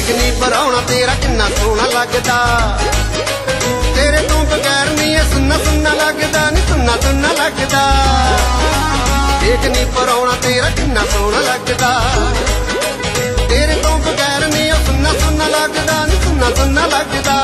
ਦੇਖ ਨੀ ਪਰਾਉਣਾ ਤੇਰਾ ਕਿੰਨਾ ਸੋਹਣਾ ਲੱਗਦਾ, ਤੇਰੇ ਤੋਂ ਬਗੈਰ ਨੀ ਇਹ ਸੁੰਨਾ ਸੁੰਨਾ ਲੱਗਦਾ, ਨੀ ਸੁੰਨਾ ਸੁੰਨਾ ਲੱਗਦਾ। ਦੇਖ ਨੀ ਪਰਾਉਣਾ ਤੇਰਾ ਕਿੰਨਾ ਸੋਹਣਾ ਲੱਗਦਾ, ਤੇਰੇ ਤੋਂ ਬਗੈਰ ਨੀ ਇਹ ਸੁੰਨਾ ਸੁੰਨਾ ਲੱਗਦਾ, ਨੀ ਸੁੰਨਾ ਸੁੰਨਾ ਲੱਗਦਾ।